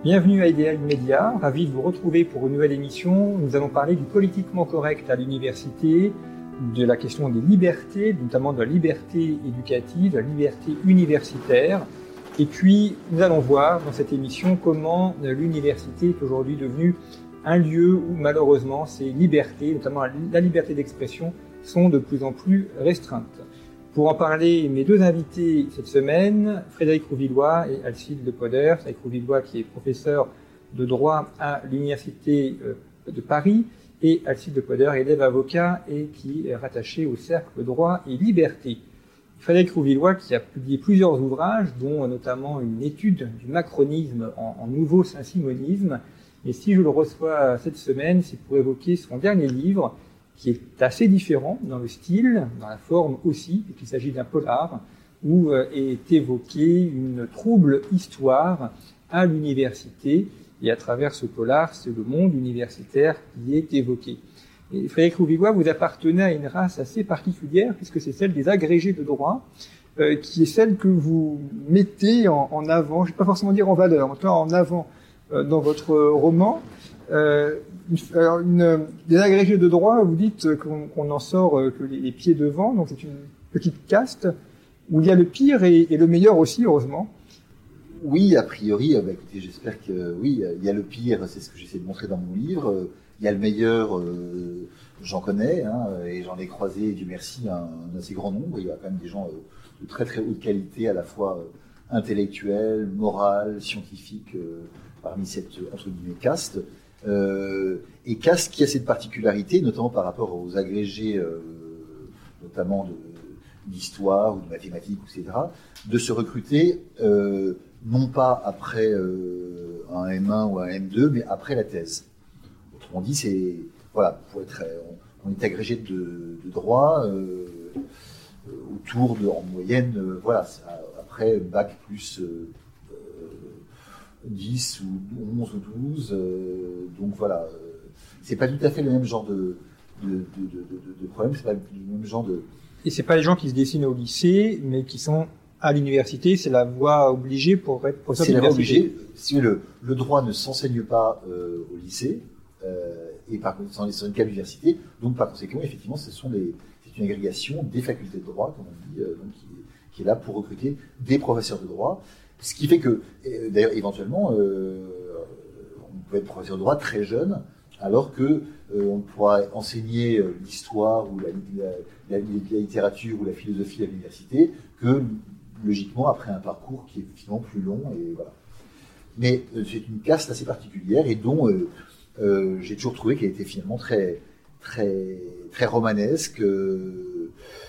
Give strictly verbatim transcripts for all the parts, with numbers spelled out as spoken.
Bienvenue à Ideal Média, ravi de vous retrouver pour une nouvelle émission. Nous allons parler du politiquement correct à l'université, de la question des libertés, notamment de la liberté éducative, de la liberté universitaire. Et puis, nous allons voir dans cette émission comment l'université est aujourd'hui devenue un lieu où malheureusement ces libertés, notamment la liberté d'expression, sont de plus en plus restreintes. Pour en parler, mes deux invités cette semaine, Frédéric Rouvillois et Alcide de Poder. Frédéric Rouvillois qui est professeur de droit à l'Université de Paris et Alcide de Poder, élève avocat et qui est rattaché au Cercle Droit et Liberté. Frédéric Rouvillois qui a publié plusieurs ouvrages, dont notamment une étude du macronisme en, en nouveau saint-simonisme. Et si je le reçois cette semaine, c'est pour évoquer son dernier livre, qui est assez différent dans le style, dans la forme aussi, puisqu'il s'agit d'un polar, où est évoquée une trouble histoire à l'université, et à travers ce polar, c'est le monde universitaire qui est évoqué. Et Frédéric Rouvillois, vous appartenez à une race assez particulière, puisque c'est celle des agrégés de droit, euh, qui est celle que vous mettez en, en avant, je ne vais pas forcément dire en valeur, en tout cas en avant euh, dans votre roman. Euh, alors une, des agrégés de droit, vous dites qu'on, qu'on en sort euh, que les, les pieds devant, donc c'est une petite caste où il y a le pire et, et le meilleur aussi, heureusement. Oui, a priori, euh, bah, écoutez, j'espère que oui, il y a le pire, c'est ce que j'essaie de montrer dans mon livre. Il y a le meilleur, euh, j'en connais, hein, et j'en ai croisé, Dieu merci, un, un assez grand nombre. Il y a quand même des gens euh, de très très haute qualité, à la fois euh, intellectuelle, morale, scientifique, euh, parmi cette entre guillemets caste. Euh, et caste qui a cette particularité, notamment par rapport aux agrégés, euh, notamment de, d'histoire ou de mathématiques, et cetera, de se recruter euh, non pas après euh, un M un ou un M deux, mais après la thèse. Autrement dit, c'est voilà, pour être, on, on est agrégé de, de droit euh, autour de, en moyenne, euh, voilà, après bac plus euh, dix ou onze ou douze, euh, donc voilà, euh, c'est pas tout à fait le même genre de, de, de, de, de, de problème, c'est pas le même genre de... Et c'est pas les gens qui se dessinent au lycée, mais qui sont à l'université, c'est la voie obligée pour être professeur d'université. C'est la voie obligée, si le, le droit ne s'enseigne pas euh, au lycée, euh, et par contre, c'est dans une cas l'université, donc par conséquent, effectivement, ce sont les, c'est une agrégation des facultés de droit, comme on dit, euh, donc, qui, qui est là pour recruter des professeurs de droit. Ce qui fait que, d'ailleurs, éventuellement, euh, on peut être professeur de droit très jeune, alors que euh, on pourra enseigner euh, l'histoire ou la, la, la, la littérature ou la philosophie à l'université, que logiquement après un parcours qui est finalement plus long. Et voilà. Mais euh, c'est une caste assez particulière et dont euh, euh, j'ai toujours trouvé qu'elle était finalement très, très, très romanesque. Euh,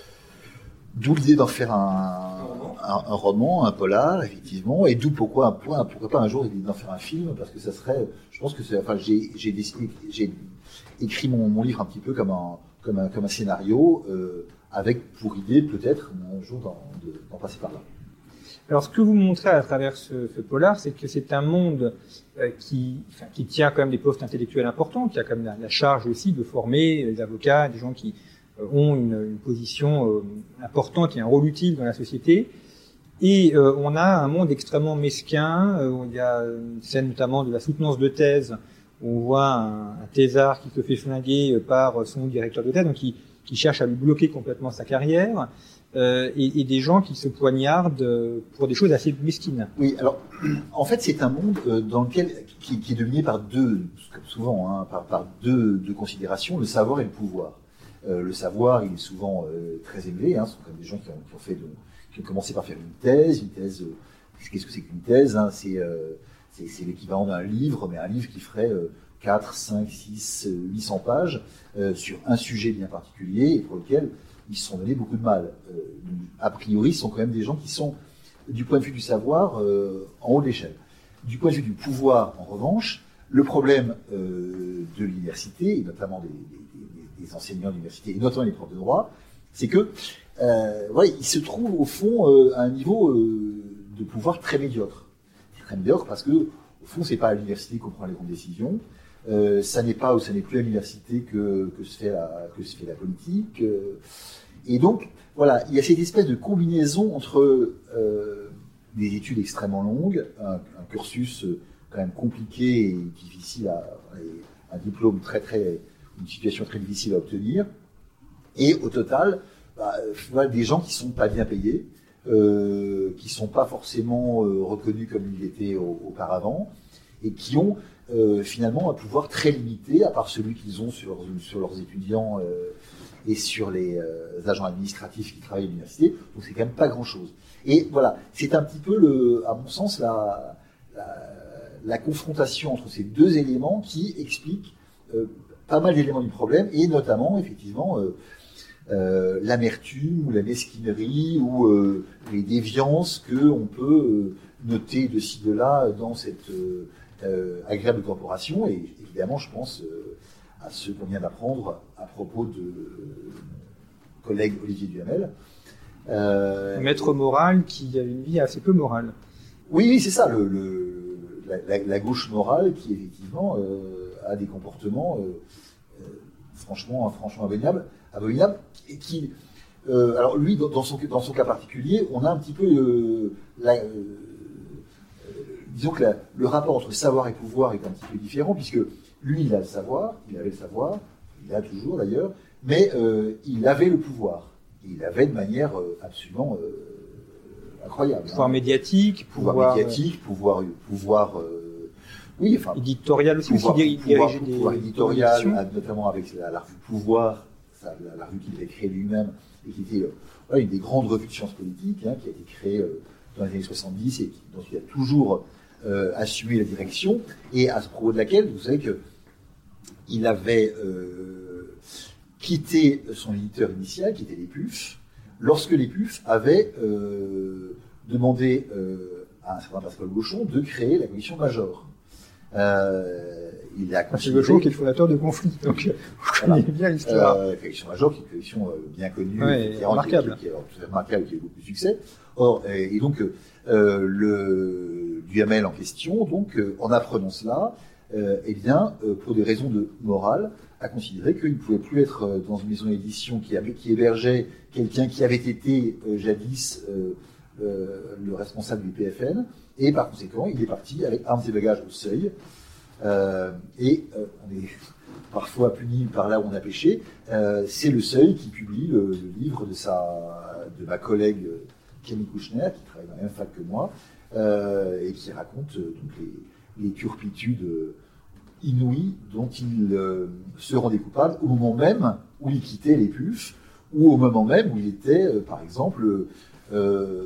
D'où l'idée d'en faire un, un, un roman, un polar, effectivement, et d'où pourquoi, un point, pourquoi pas un jour d'en faire un film, parce que ça serait, je pense que c'est, enfin, j'ai, j'ai, décidé, j'ai écrit mon, mon livre un petit peu comme un, comme un, comme un scénario, euh, avec pour idée peut-être un jour d'en, de, d'en passer par là. Alors, ce que vous montrez à travers ce, ce polar, c'est que c'est un monde euh, qui, enfin, qui tient quand même des postes intellectuels importants, qui a quand même la, la charge aussi de former les avocats, des gens qui ont une, une position euh, importante et un rôle utile dans la société. Et euh, on a un monde extrêmement mesquin. Euh, il y a une scène notamment de la soutenance de thèse, où on voit un, un thésard qui se fait flinguer par son directeur de thèse, donc qui, qui cherche à lui bloquer complètement sa carrière, euh, et, et des gens qui se poignardent pour des choses assez mesquines. Oui, alors en fait c'est un monde dans lequel qui, qui est dominé par deux, comme souvent, hein, par, par deux, deux considérations, le savoir et le pouvoir. Euh, le savoir, il est souvent euh, très élevé. Hein, ce sont comme des gens qui ont, qui ont fait, de, qui ont commencé par faire une thèse. Une thèse, euh, qu'est-ce que c'est qu'une thèse, hein, c'est, euh, c'est, c'est l'équivalent d'un livre, mais un livre qui ferait euh, quatre, cinq, six, huit cents pages euh, sur un sujet bien particulier et pour lequel ils se sont donné beaucoup de mal. Euh, a priori, ce sont quand même des gens qui sont, du point de vue du savoir, euh, en haut de l'échelle. Du point de vue du pouvoir, en revanche, le problème euh, de l'université, et notamment des, des des enseignants d'université, et notamment les profs de droit, c'est que euh, voilà, ils se trouvent au fond euh, à un niveau euh, de pouvoir très médiocre. C'est très médiocre parce que au fond, c'est pas à l'université qu'on prend les grandes décisions. Euh, ça n'est pas ou ça n'est plus à l'université que, que se fait la que se fait la politique. Euh, et donc voilà, il y a cette espèce de combinaison entre euh, des études extrêmement longues, un, un cursus quand même compliqué et difficile à, et un diplôme très très, une situation très difficile à obtenir. Et au total, bah, voilà, des gens qui sont pas bien payés, euh, qui sont pas forcément euh, reconnus comme ils l'étaient au, auparavant, et qui ont euh, finalement un pouvoir très limité, à part celui qu'ils ont sur, sur leurs étudiants euh, et sur les euh, agents administratifs qui travaillent à l'université. Donc c'est quand même pas grand-chose. Et voilà, c'est un petit peu, le, à mon sens, la, la, la confrontation entre ces deux éléments qui explique euh, pas mal d'éléments du problème, et notamment, effectivement, euh, euh, l'amertume ou la mesquinerie ou euh, les déviances qu'on peut euh, noter de ci, de là dans cette euh, euh, agréable corporation. Et évidemment, je pense euh, à ce qu'on vient d'apprendre à propos de euh, collègue Olivier Duhamel. Euh, Un maître moral qui a une vie assez peu morale. Oui, oui, c'est ça, le, le, la, la, la gauche morale qui, effectivement, euh, a des comportements euh, euh, franchement, franchement abominables, abominables, et qui, euh, alors lui, dans, dans, son, dans son cas particulier, on a un petit peu, euh, la, euh, disons que la, le rapport entre savoir et pouvoir est un petit peu différent, puisque lui, il a le savoir, il avait le savoir, il a toujours d'ailleurs, mais euh, il avait le pouvoir. Il avait de manière euh, absolument euh, incroyable. Pouvoir hein. médiatique, pouvoir, pouvoir médiatique, pouvoir, pouvoir, euh, oui, enfin, éditorial aussi. Pouvoir, aussi pouvoir, diriger des pouvoir éditorial, notamment avec la, la revue Pouvoir, ça, la, la revue qu'il avait créée lui-même et qui était euh, voilà, une des grandes revues de sciences politiques, hein, qui a été créée euh, dans les années soixante-dix et qui, dont il a toujours euh, assumé la direction, et à ce propos de laquelle vous savez que il avait euh, quitté son éditeur initial, qui était les P U F, lorsque les P U F avaient euh, demandé euh, à un certain Pascal Gauchon de créer la commission Major. Euh, il a Pascal Gauchon qui est le fondateur de Conflit, donc vous connaissez bien l'histoire. Euh, la commission Major, qui est une commission euh, bien connue, ouais, qui est remarquable, qui est, qui est remarquable, qui a eu beaucoup de succès. Or, et, et donc euh, le Duhamel en question, donc euh, en apprenant cela, euh, eh bien, euh, pour des raisons de morale, a considéré qu'il ne pouvait plus être euh, dans une maison d'édition qui, avait, qui hébergeait quelqu'un qui avait été euh, jadis euh, euh, le responsable du P F N, et par conséquent, il est parti avec armes et bagages au seuil. Euh, et euh, on est parfois puni par là où on a péché. Euh, c'est le Seuil qui publie le, le livre de, sa, de ma collègue Camille Kouchner, qui travaille dans la même fac que moi, euh, et qui raconte euh, donc les, les turpitudes inouïes dont il euh, se rendait coupable au moment même où il quittait les P U F, ou au moment même où il était, euh, par exemple, euh,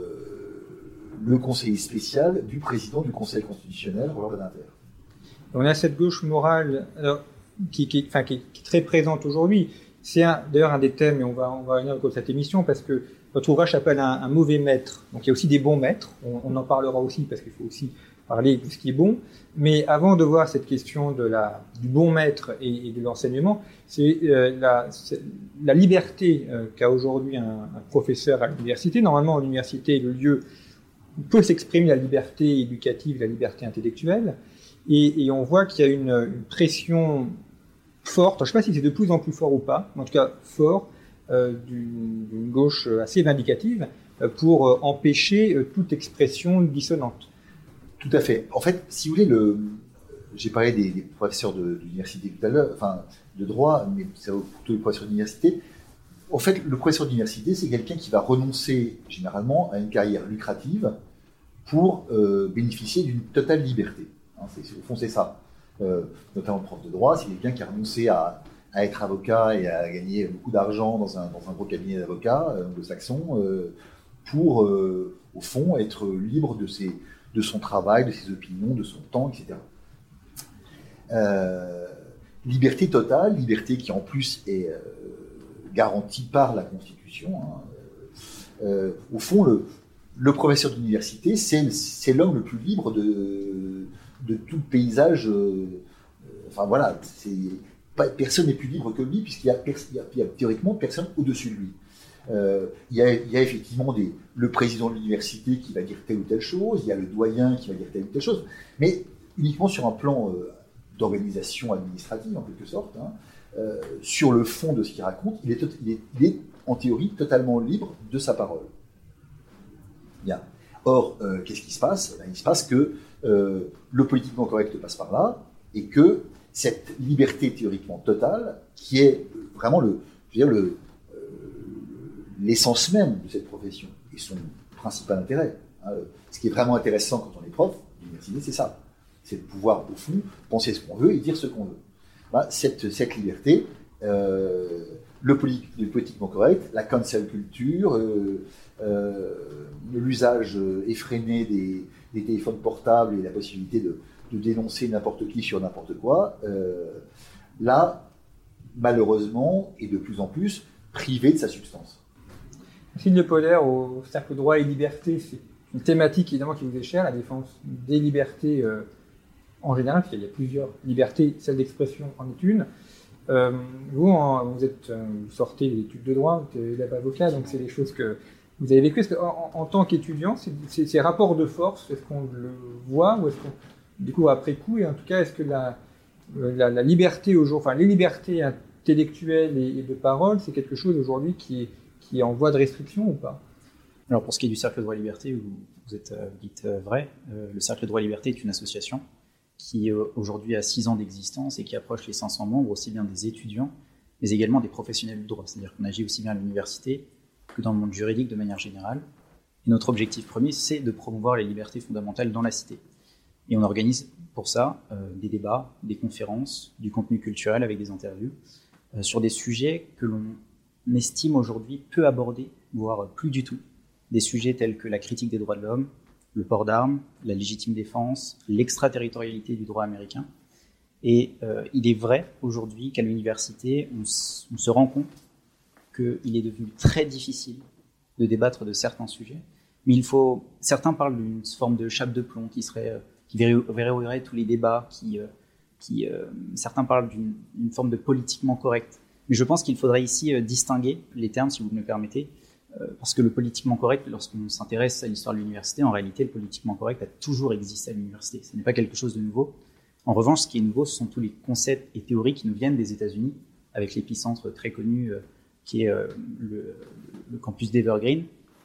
le conseiller spécial du président du Conseil constitutionnel, Robert Badinter. On a cette gauche morale alors, qui, qui, enfin, qui, qui est très présente aujourd'hui. C'est un, d'ailleurs un des thèmes, et on va, on va revenir au cours de cette émission, parce que notre ouvrage s'appelle un, un mauvais maître. Donc il y a aussi des bons maîtres. On, on en parlera aussi, parce qu'il faut aussi parler de ce qui est bon. Mais avant de voir cette question de la, du bon maître et, et de l'enseignement, c'est, euh, la, c'est la liberté euh, qu'a aujourd'hui un, un professeur à l'université. Normalement, l'université est le lieu où peut s'exprimer la liberté éducative, la liberté intellectuelle. Et, et on voit qu'il y a une, une pression forte, je ne sais pas si c'est de plus en plus fort ou pas, mais en tout cas fort, euh, d'une, d'une gauche assez vindicative euh, pour euh, empêcher euh, toute expression dissonante. Tout à fait. En fait, si vous voulez, le, j'ai parlé des, des professeurs de, de l'université tout à l'heure, enfin de droit, mais ça vaut plutôt les professeurs d'université. En fait, le professeur d'université, c'est quelqu'un qui va renoncer généralement à une carrière lucrative pour euh, bénéficier d'une totale liberté. Hein, c'est, au fond, c'est ça. Euh, notamment le prof de droit, c'est quelqu'un qui a renoncé à, à être avocat et à gagner beaucoup d'argent dans un, dans un gros cabinet d'avocats euh, anglo-saxon euh, pour, euh, au fond, être libre de, ses, de son travail, de ses opinions, de son temps, et cetera. Euh, liberté totale, liberté qui en plus est euh, garantie par la Constitution. Hein. Euh, au fond, le, le professeur d'université, c'est, c'est l'homme le plus libre de, de tout le paysage. Euh, enfin voilà, c'est, pas, personne n'est plus libre que lui, puisqu'il y a, il y a, il y a théoriquement personne au-dessus de lui. Euh, il, y a, il y a effectivement des, le président de l'université qui va dire telle ou telle chose, il y a le doyen qui va dire telle ou telle chose, mais uniquement sur un plan euh, d'organisation administrative, en quelque sorte. Hein. Euh, sur le fond de ce qu'il raconte, il est, il, est, il est en théorie totalement libre de sa parole. Bien. Or, euh, qu'est-ce qui se passe? Ben, il se passe que euh, le politiquement correct passe par là, et que cette liberté théoriquement totale, qui est vraiment le, je veux dire, le, euh, l'essence même de cette profession, et son principal intérêt. Hein, ce qui est vraiment intéressant quand on est prof d'université, c'est ça. C'est de pouvoir, au fond, penser ce qu'on veut et dire ce qu'on veut. Bah, cette, cette liberté, euh, le, poli, le politiquement correct, la cancel culture, euh, euh, l'usage effréné des, des téléphones portables et la possibilité de, de dénoncer n'importe qui sur n'importe quoi, euh, là, malheureusement, et de plus en plus, privé de sa substance. Sylvie Poller, au Cercle Droit et Liberté, c'est une thématique évidemment qui vous est chère, la défense des libertés euh, en général, parce qu'il y a plusieurs libertés, celle d'expression en est une. Euh, vous, en, vous, êtes, euh, vous sortez des études de droit, vous êtes avocat, donc c'est des choses que vous avez vécues. Est-ce que, en, en tant qu'étudiant, c'est, c'est, ces rapports de force, est-ce qu'on le voit ou est-ce qu'on découvre après coup? Et en tout cas, est-ce que la, la, la liberté aujourd'hui, enfin les libertés intellectuelles et, et de parole, c'est quelque chose aujourd'hui qui est, qui est en voie de restriction ou pas? Alors pour ce qui est du Cercle Droit et Liberté, vous, vous êtes euh, dites euh, vrai, euh, le Cercle Droit et Liberté est une association qui euh, aujourd'hui a six ans d'existence et qui approche les cinq cents membres, aussi bien des étudiants, mais également des professionnels du droit. C'est-à-dire qu'on agit aussi bien à l'université que dans le monde juridique de manière générale. Et notre objectif premier, c'est de promouvoir les libertés fondamentales dans la cité. Et on organise pour ça euh, des débats, des conférences, du contenu culturel avec des interviews, euh, sur des sujets que l'on estime aujourd'hui peu abordés, voire plus du tout. Des sujets tels que la critique des droits de l'homme, le port d'armes, la légitime défense, l'extraterritorialité du droit américain. Et euh, il est vrai aujourd'hui qu'à l'université, on, s- on se rend compte qu'il est devenu très difficile de débattre de certains sujets. Mais il faut, certains parlent d'une forme de chape de plomb qui serait, euh, qui verrouillerait tous les débats, qui, euh, qui, euh, certains parlent d'une, d'une forme de politiquement correct. Mais je pense qu'il faudrait ici euh, distinguer les termes, si vous me le permettez, euh, parce que le politiquement correct, lorsqu'on s'intéresse à l'histoire de l'université, en réalité, le politiquement correct a toujours existé à l'université. Ce n'est pas quelque chose de nouveau. En revanche, ce qui est nouveau, ce sont tous les concepts et théories qui nous viennent des États-Unis, avec l'épicentre très connu euh, qui est euh, le, le campus d'Evergreen.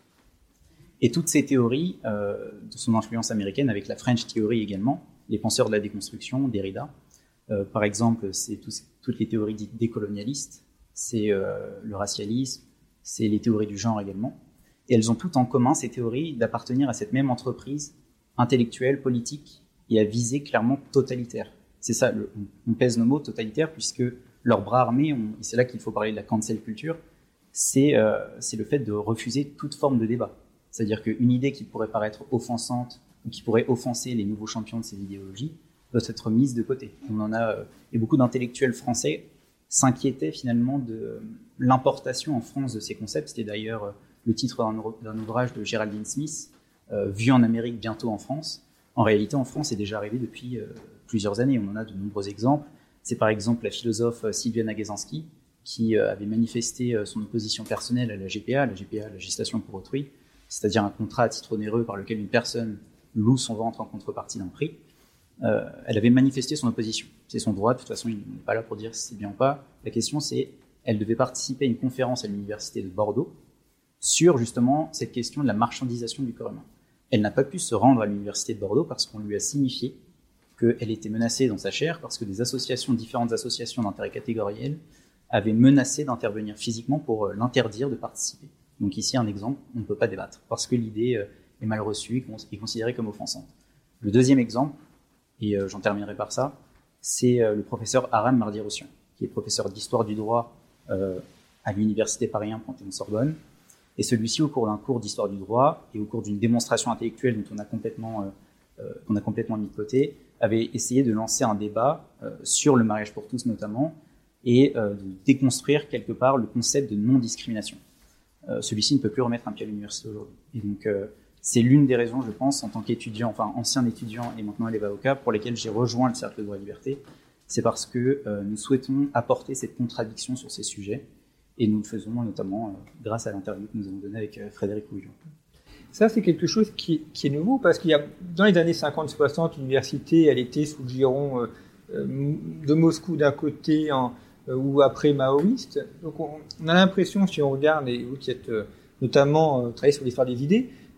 Et toutes ces théories, euh, de son influence américaine, avec la French Theory également, les penseurs de la déconstruction, Derrida, euh, par exemple, c'est tous, toutes les théories dites décolonialistes, c'est euh, le racialisme, c'est les théories du genre également. Et elles ont toutes en commun, ces théories, d'appartenir à cette même entreprise intellectuelle, politique, et à viser clairement totalitaire. C'est ça, le, on pèse nos mots totalitaire, puisque leur bras armé, on, et c'est là qu'il faut parler de la cancel culture, c'est, euh, c'est le fait de refuser toute forme de débat. C'est-à-dire qu'une idée qui pourrait paraître offensante, ou qui pourrait offenser les nouveaux champions de ces idéologies, doit être mise de côté. On en a, euh, et beaucoup d'intellectuels français s'inquiétaient finalement de euh, l'importation en France de ces concepts. C'était d'ailleurs euh, le titre d'un, d'un ouvrage de Geraldine Smith, euh, vu en Amérique, bientôt en France. En réalité, en France, c'est déjà arrivé depuis euh, plusieurs années. On en a de nombreux exemples. C'est par exemple la philosophe euh, Sylvia Nagezanski, qui euh, avait manifesté euh, son opposition personnelle à la G P A, la G P A, la gestation pour autrui, c'est-à-dire un contrat à titre onéreux par lequel une personne loue son ventre en contrepartie d'un prix. Euh, elle avait manifesté son opposition. C'est son droit, de toute façon, il n'est pas là pour dire si c'est bien ou pas. La question, c'est, elle devait participer à une conférence à l'université de Bordeaux sur justement cette question de la marchandisation du corps humain. Elle n'a pas pu se rendre à l'université de Bordeaux parce qu'on lui a signifié qu'elle était menacée dans sa chair parce que des associations, différentes associations d'intérêt catégoriel, avaient menacé d'intervenir physiquement pour euh, l'interdire de participer. Donc ici, un exemple, on ne peut pas débattre parce que l'idée euh, est mal reçue et considérée comme offensante. Le deuxième exemple, et euh, j'en terminerai par ça, c'est euh, le professeur Aram Mardi-Rossian, qui est professeur d'histoire du droit euh, à l'université Paris un Panthéon-Sorbonne. Et celui-ci, au cours d'un cours d'histoire du droit et au cours d'une démonstration intellectuelle dont on a complètement, euh, euh, qu'on a complètement mis de côté, avait essayé de lancer un débat euh, sur le mariage pour tous notamment et euh, de déconstruire quelque part le concept de non-discrimination. Euh, celui-ci ne peut plus remettre un pied à l'université aujourd'hui. Et donc, euh, c'est l'une des raisons, je pense, en tant qu'étudiant, enfin ancien étudiant et maintenant élève avocat, pour lesquelles j'ai rejoint le Cercle de droit et liberté. C'est parce que euh, nous souhaitons apporter cette contradiction sur ces sujets. Et nous le faisons notamment euh, grâce à l'interview que nous avons donnée avec euh, Frédéric Pouillon. Ça, c'est quelque chose qui, qui est nouveau, parce qu'il y a, dans les années cinquante soixante, l'université, elle était sous le giron euh, de Moscou d'un côté, en, euh, ou après maoïste. Donc on, on a l'impression, si on regarde, et vous qui êtes euh, notamment euh, travaillé sur l'histoire des idées,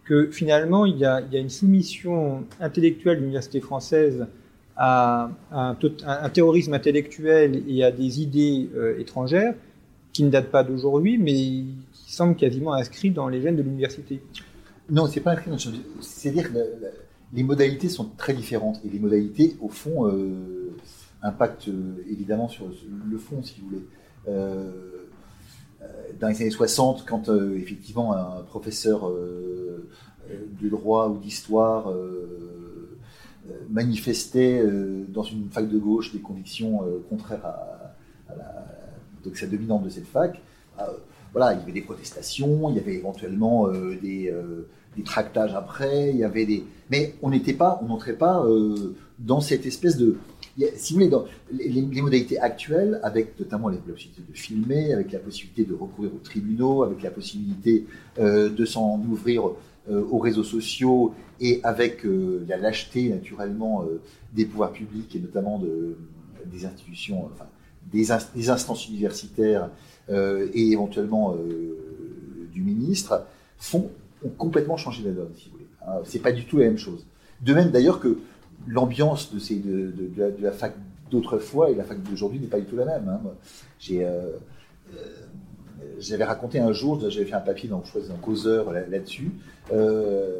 que finalement, il y a, il y a une soumission intellectuelle de l'université française à, à, un, à un terrorisme intellectuel et à des idées euh, étrangères qui ne datent pas d'aujourd'hui, mais qui semblent quasiment inscrits dans les gènes de l'université. Non, c'est pas inscrit dans le gène. C'est-à-dire que la, la, les modalités sont très différentes. Et les modalités, au fond, euh, impactent euh, évidemment sur le fond, si vous voulez. Euh, dans les années soixante, quand euh, effectivement un professeur euh, de droit ou d'histoire euh, manifestait euh, dans une fac de gauche des convictions euh, contraires à, à la doxa dominante de cette fac, euh, voilà, il y avait des protestations, il y avait éventuellement euh, des, euh, des tractages après, il y avait des, mais on n'était pas, on n'entrait pas euh, dans cette espèce de, si vous voulez, dans les, les modalités actuelles, avec notamment la possibilité de filmer, avec la possibilité de recourir aux tribunaux, avec la possibilité euh, de s'en ouvrir euh, aux réseaux sociaux, et avec euh, la lâcheté naturellement euh, des pouvoirs publics et notamment de, des institutions, enfin des, in, des instances universitaires euh, et éventuellement euh, du ministre, font, ont complètement changé la donne, si vous voulez. Hein, c'est pas du tout la même chose. De même d'ailleurs que l'ambiance de, ces, de, de, de, la, de la fac d'autrefois et la fac d'aujourd'hui n'est pas du tout la même. Hein. J'ai, euh, euh, j'avais raconté un jour, j'avais fait un papier dans, je crois, dans Causeur là, là-dessus. Euh,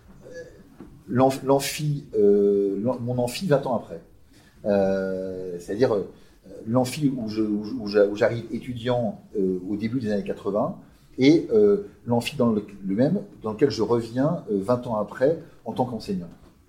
l'amphi, euh, mon amphi vingt ans après. Euh, c'est-à-dire euh, l'amphi où, je, où, où j'arrive étudiant euh, au début des années quatre-vingts et euh, l'amphi dans le, le même dans lequel je reviens euh, vingt ans après en tant qu'enseignant.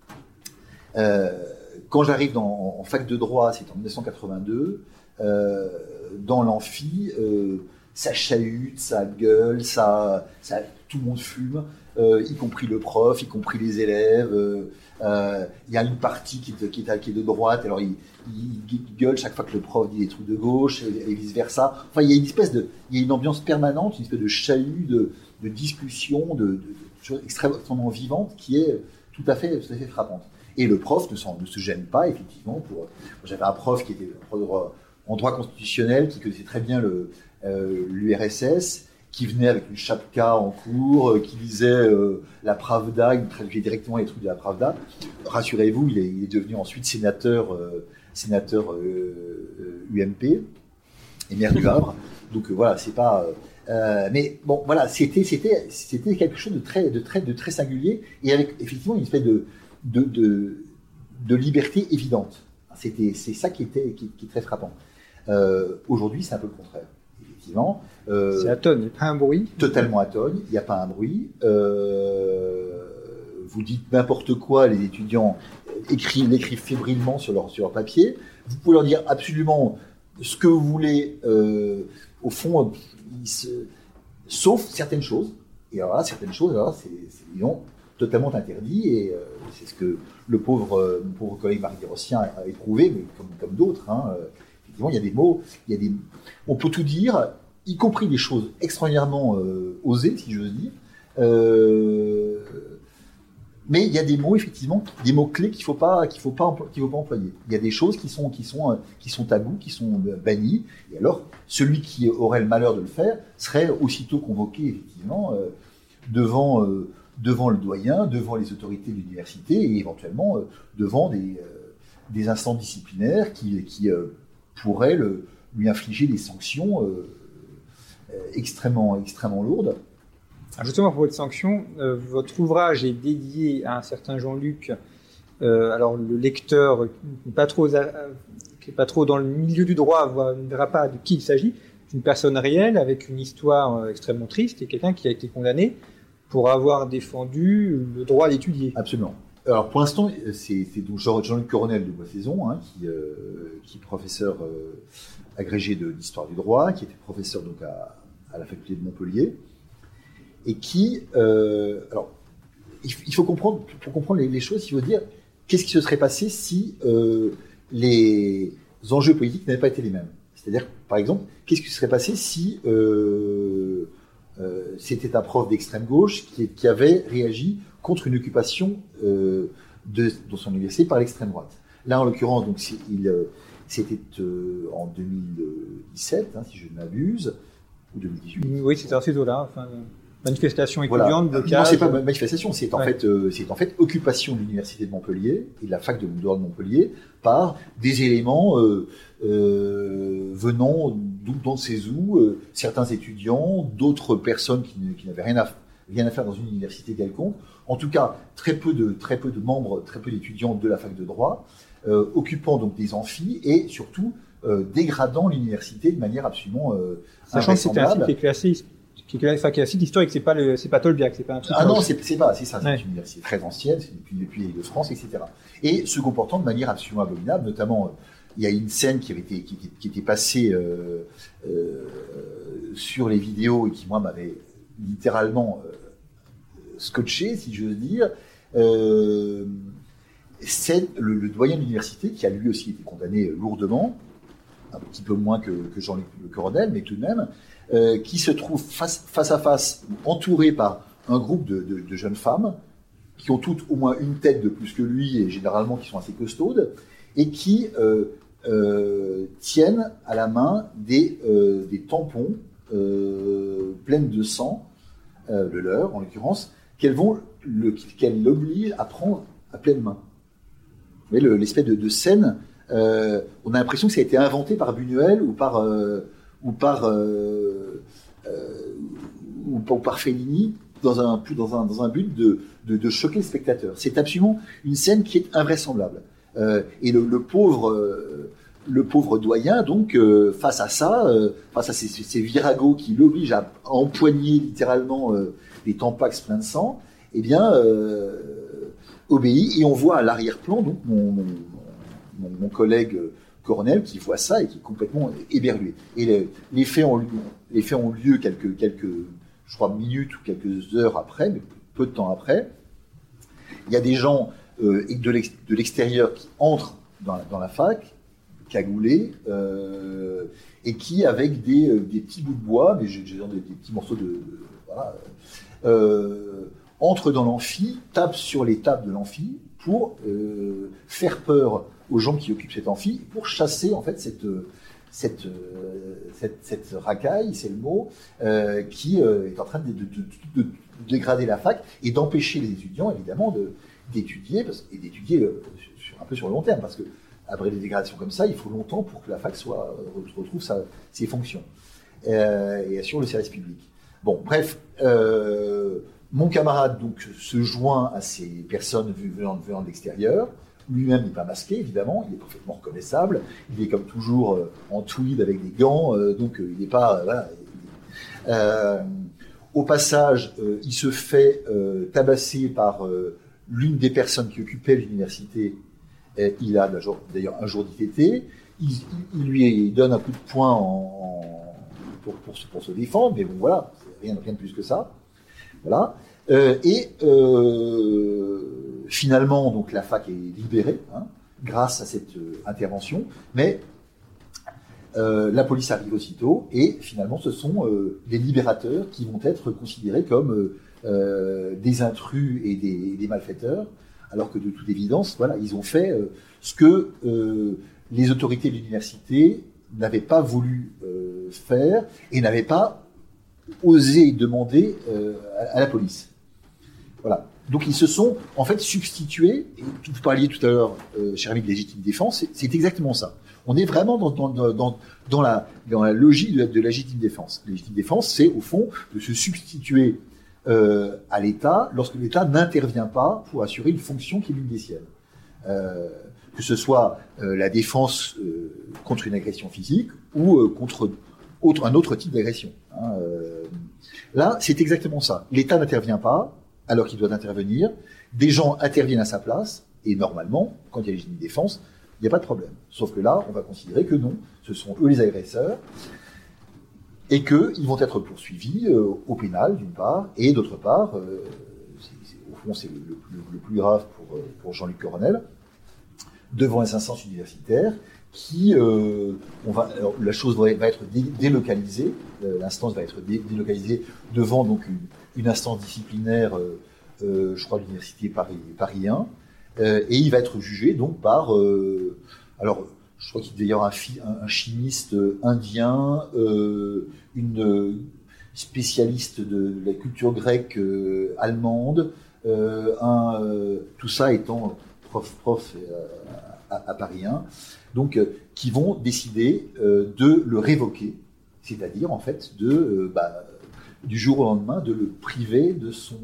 Euh, quand j'arrive dans, en fac de droit, c'est en dix-neuf cent quatre-vingt-deux, euh, dans l'amphi, euh, ça chahute, ça gueule, ça, ça, tout le monde fume, euh, y compris le prof, y compris les élèves. Il euh, y a une partie qui est, qui est, qui est de droite, alors il, il gueule chaque fois que le prof dit des trucs de gauche, et, et vice-versa. Enfin, il y a une espèce de, il y a une ambiance permanente, une espèce de chahut, de, de discussion, de, de, de choses extrêmement vivantes qui est tout à fait, tout à fait frappante. Et le prof ne, ne se gêne pas, effectivement. Pour, j'avais un prof qui était en droit constitutionnel, qui connaissait très bien le, euh, l'U R S S, qui venait avec une chapka en cours, euh, qui lisait euh, la Pravda, il traduisait directement les trucs de la Pravda. Rassurez-vous, il est, il est devenu ensuite sénateur, euh, sénateur euh, U M P et maire du Havre. Donc euh, voilà, c'est pas. Euh, mais bon, voilà, c'était, c'était, c'était quelque chose de très, de très, de très singulier et avec effectivement une espèce de De, de, de liberté évidente. C'était, c'est ça qui, était, qui, qui est très frappant. Euh, aujourd'hui, c'est un peu le contraire. Effectivement. Euh, c'est atone, il n'y a pas un bruit. Totalement atone, il n'y a pas un bruit. Euh, vous dites n'importe quoi, les étudiants écrivent, l'écrivent fébrilement sur leur, sur leur papier. Vous pouvez leur dire absolument ce que vous voulez. Euh, au fond, ils se, sauf certaines choses. Et alors là, certaines choses, alors, c'est, c'est disons, totalement interdit, et euh, c'est ce que le pauvre, euh, mon pauvre collègue Marie Desrossiens a, a éprouvé, mais comme, comme d'autres. Hein, euh, effectivement, il y a des mots, il y a des, on peut tout dire, y compris des choses extraordinairement euh, osées, si j'ose dire. Euh, mais il y a des mots, effectivement, des mots clés qu'il faut pas, qu'il faut pas, qu'il faut pas employer. Il y a des choses qui sont, qui sont, qui sont tabous, qui sont bannies. Et alors, celui qui aurait le malheur de le faire serait aussitôt convoqué, effectivement, euh, devant. Euh, devant le doyen, devant les autorités de l'université et éventuellement euh, devant des, euh, des instances disciplinaires qui, qui euh, pourraient le, lui infliger des sanctions euh, euh, extrêmement, extrêmement lourdes. Alors justement, pour votre sanction, euh, votre ouvrage est dédié à un certain Jean-Luc. Euh, alors le lecteur qui n'est pas trop, qui n'est pas trop dans le milieu du droit ne verra pas de qui il s'agit. C'est une personne réelle avec une histoire extrêmement triste et quelqu'un qui a été condamné pour avoir défendu le droit à l'étudier. Absolument. Alors pour l'instant, c'est, c'est donc Jean-Luc Coronel de Boissaison, hein, qui, euh, qui est professeur euh, agrégé de, d'histoire du droit, qui était professeur donc à, à la faculté de Montpellier, et qui, euh, alors, il, il faut comprendre, pour comprendre les, les choses, il faut dire qu'est-ce qui se serait passé si euh, les enjeux politiques n'avaient pas été les mêmes. C'est-à-dire, par exemple, qu'est-ce qui se serait passé si euh, Euh, c'était un prof d'extrême gauche qui, qui avait réagi contre une occupation euh, de, de son université par l'extrême droite. Là, en l'occurrence, donc, c'est, il, euh, c'était euh, en deux mille dix-sept, hein, si je ne m'abuse, ou deux mille dix-huit. Oui, c'était dans ces eaux-là. Enfin, Manifestation Voilà. étudiante, blocage. Non, c'est pas manifestation, c'est en Ouais. fait, euh, c'est en fait occupation de l'université de Montpellier et de la fac de droit de Montpellier par des éléments euh, euh, venant d'où d'on ne sait où, euh, certains étudiants, d'autres personnes qui, ne- qui n'avaient rien à rien à faire dans une université quelconque. En tout cas, très peu de très peu de membres, très peu d'étudiants de la fac de droit, euh, occupant donc des amphis et surtout euh, dégradant l'université de manière absolument euh, Sachant que c'était un site invraisemblable. qui est classé, qui est classé, enfin, qui est un site historique, c'est pas le, c'est pas Tolbiac, c'est pas un truc. Ah non, comme- c'est c'est pas, c'est ça, c'est Ouais. une université très ancienne, c'est depuis, depuis l'Île-de-France, et cetera. Et se comportant de manière absolument abominable, notamment, euh, il y a une scène qui avait été, qui, qui- qui était passée euh, euh, sur les vidéos et qui, moi, m'avait littéralement euh, scotché, si je veux dire. Euh, c'est le, le doyen de l'université, qui a lui aussi été condamné lourdement, un petit peu moins que, que Jean-Luc Le Coronel, mais tout de même, euh, qui se trouve face, face à face, entouré par un groupe de, de, de jeunes femmes, qui ont toutes au moins une tête de plus que lui, et généralement qui sont assez costaudes, et qui euh, euh, tiennent à la main des, euh, des tampons euh, pleines de sang, euh, le leur en l'occurrence, qu'elles vont le, qu'elles l'obligent à prendre à pleine main. Vous voyez, le- l'espèce de, de scène, euh, on a l'impression que ça a été inventé par Buñuel ou par, euh, ou par, euh, euh, ou par, ou par Fellini dans un, dans un, dans un but de, de, de choquer le spectateur. C'est absolument une scène qui est invraisemblable. Euh, et le, le pauvre, euh, le pauvre doyen, donc, euh, face à ça, euh, face à ces, ces, ces viragos qui l'obligent à empoigner littéralement euh, des tampax pleins de sang, eh bien, euh, obéit. Et on voit à l'arrière-plan, donc, mon, mon, mon, mon collègue Coronel qui voit ça et qui est complètement éberlué. Et les, les, faits ont, les faits ont lieu quelques, quelques, je crois, minutes ou quelques heures après, mais peu de temps après. Il y a des gens euh, de l'ex- de l'extérieur qui entrent dans la, dans la fac, cagoulés, euh, et qui, avec des, euh, des petits bouts de bois, mais j'ai j'ai des, des petits morceaux de... de- voilà, euh, entrent dans l'amphi, tapent sur les tables de l'amphi pour euh, faire peur aux gens qui occupent cet amphi, pour chasser en fait cette, cette, euh, cette, cette racaille, c'est le mot, euh, qui euh, est en train de, de, de, de dégrader la fac et d'empêcher les étudiants évidemment de, d'étudier, parce, et d'étudier euh, sur, un peu sur le long terme, parce que après des dégradations comme ça, il faut longtemps pour que la fac soit, retrouve sa, ses fonctions euh, et assure le service public. Bon, bref, euh, mon camarade donc se joint à ces personnes venant, venant de l'extérieur. Lui-même n'est pas masqué, évidemment, il est parfaitement reconnaissable. Il est comme toujours euh, en tweed avec des gants, euh, donc euh, il n'est pas... Euh, voilà. Euh, au passage, euh, il se fait euh, tabasser par euh, l'une des personnes qui occupait l'université. Et il a d'ailleurs un jour d'I T T. Il, il lui donne un coup de poing en, en, pour, pour, pour se défendre, mais bon voilà, rien, rien de plus que ça. Voilà. Euh, et euh, finalement, donc la fac est libérée hein, grâce à cette euh, intervention, mais euh, la police arrive aussitôt et finalement, ce sont euh, les libérateurs qui vont être considérés comme euh, euh, des intrus et des, des malfaiteurs, alors que de toute évidence, voilà, ils ont fait euh, ce que euh, les autorités de l'université n'avaient pas voulu euh, faire et n'avaient pas osé demander euh, à, à la police. Voilà. Donc ils se sont en fait substitués, et vous parliez tout à l'heure, euh, cher ami, de légitime défense, c'est, c'est exactement ça. On est vraiment dans, dans, dans, dans, la, dans la logique de la, de la légitime défense. La légitime défense, c'est au fond de se substituer euh, à l'État lorsque l'État n'intervient pas pour assurer une fonction qui est l'une des siennes. Euh, que ce soit euh, la défense euh, contre une agression physique ou euh, contre autre, un autre type d'agression. Hein, euh, là, c'est exactement ça. L'État n'intervient pas alors qu'il doit intervenir. Des gens interviennent à sa place et normalement, quand il y a légitime défense, il n'y a pas de problème. Sauf que là, on va considérer que non, ce sont eux les agresseurs et qu'ils vont être poursuivis euh, au pénal, d'une part, et d'autre part, euh, c'est, c'est, au fond, c'est le, le, le plus grave pour, pour Jean-Luc Coronel, devant les instances universitaires, qui, euh, on va, alors, la chose va, va être dé, délocalisée, euh, l'instance va être dé, délocalisée devant donc une, une instance disciplinaire, euh, euh, je crois, de l'université Paris, Paris un, euh, et il va être jugé donc par, euh, alors, je crois qu'il y a d'ailleurs un, un, un chimiste indien, euh, une, spécialiste de la culture grecque euh, allemande, euh, un, euh, tout ça étant prof prof euh, à, à Paris un, donc euh, qui vont décider euh, de le révoquer, c'est-à-dire en fait de euh, bah, du jour au lendemain de le priver de son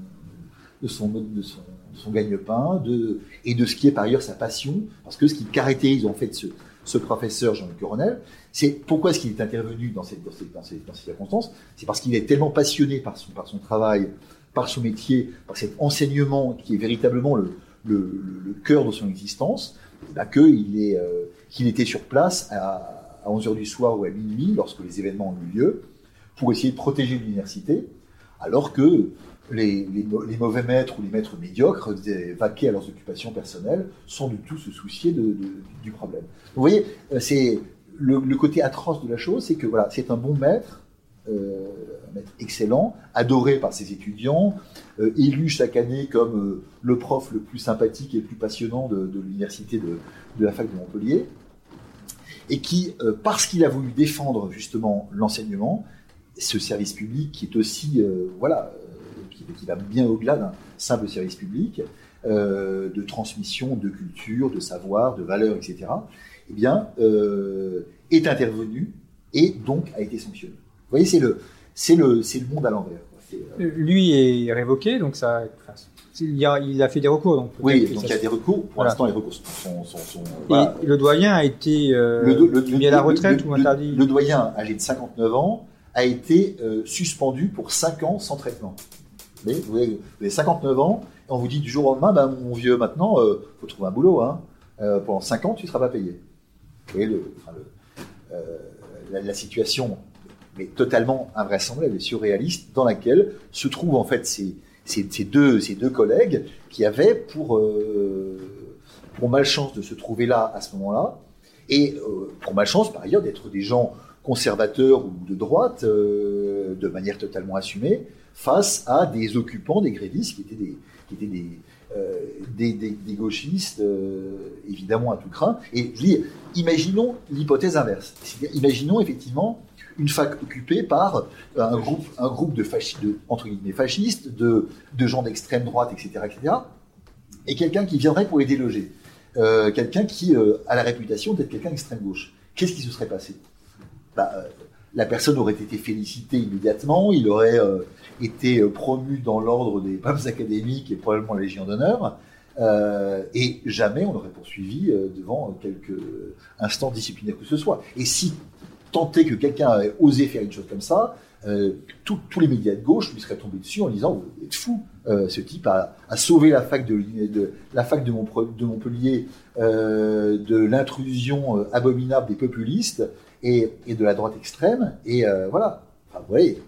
de son de son, son gagne-pain, de et de ce qui est par ailleurs sa passion, parce que ce qui caractérise en fait ce ce professeur Jean-Luc Coronel, c'est pourquoi est-ce qu'il est intervenu dans cette, dans cette, dans cette, dans cette circonstance, c'est parce qu'il est tellement passionné par son, par son travail, par son métier, par cet enseignement qui est véritablement le, le, le cœur de son existence, bah, qu'il est, euh, qu'il était sur place à, à onze heures du soir ou à minuit, lorsque les événements ont eu lieu, pour essayer de protéger l'université, alors que les, les, les mauvais maîtres ou les maîtres médiocres, vaqués à leurs occupations personnelles, sans du tout se soucier de, de, du problème. Vous voyez, c'est le, le côté atroce de la chose, c'est que voilà, c'est un bon maître, euh, un maître excellent, adoré par ses étudiants, euh, élu chaque année comme euh, le prof le plus sympathique et le plus passionnant de, de l'université de, de la fac de Montpellier, et qui, euh, parce qu'il a voulu défendre justement l'enseignement, ce service public qui est aussi, euh, voilà, qui, qui va bien au-delà d'un simple service public, euh, de transmission de culture, de savoir, de valeurs, et cetera, eh bien, euh, est intervenu et donc a été sanctionné. Vous voyez, c'est le, c'est le, c'est le monde à l'envers. Euh... Lui est révoqué, donc ça, enfin, il, a, il a fait des recours. Donc oui, donc il y a des recours. Pour voilà. l'instant, les recours sont... sont, sont voilà. Et le doyen a été euh, le, le, mis le, à la retraite le, ou interdit. Le, le doyen, âgé de cinquante-neuf ans, a été euh, suspendu pour cinq ans sans traitement. Vous, voyez, vous, avez, vous avez cinquanteneuf ans, et on vous dit du jour au lendemain, ben, mon vieux, maintenant, il euh, faut trouver un boulot. Hein. Euh, pendant cinq ans, tu ne seras pas payé. Vous voyez, le, enfin, le, euh, la, la situation mais totalement invraisemblable et surréaliste dans laquelle se trouvent en fait ces, ces, ces, deux, ces deux collègues qui avaient pour, euh, pour malchance de se trouver là à ce moment-là, et euh, pour malchance par ailleurs d'être des gens conservateurs ou de droite, euh, de manière totalement assumée, face à des occupants, des grévistes qui étaient des, qui étaient des, euh, des, des, des gauchistes, euh, évidemment à tout craint. Et je dis, imaginons l'hypothèse inverse. Imaginons effectivement une fac occupée par un groupe, un groupe de, fascistes, de entre guillemets fascistes, de, de gens d'extrême droite, et cetera, et cetera, et quelqu'un qui viendrait pour les déloger. Euh, quelqu'un qui euh, a la réputation d'être quelqu'un d'extrême gauche. Qu'est-ce qui se serait passé? Bah, euh, la personne aurait été félicitée immédiatement, il aurait euh, été promu dans l'ordre des pommes académiques et probablement la Légion d'honneur, euh, et jamais on l'aurait poursuivi euh, devant quelques instances disciplinaires que ce soit. Et si tant est que quelqu'un avait osé faire une chose comme ça, euh, tous les médias de gauche lui seraient tombés dessus en disant « Vous êtes fou, euh, ce type a, a sauvé la fac de, de, la fac de, de Montpellier euh, de l'intrusion abominable des populistes et, et de la droite extrême. » Et euh, voilà, enfin, vous voyez,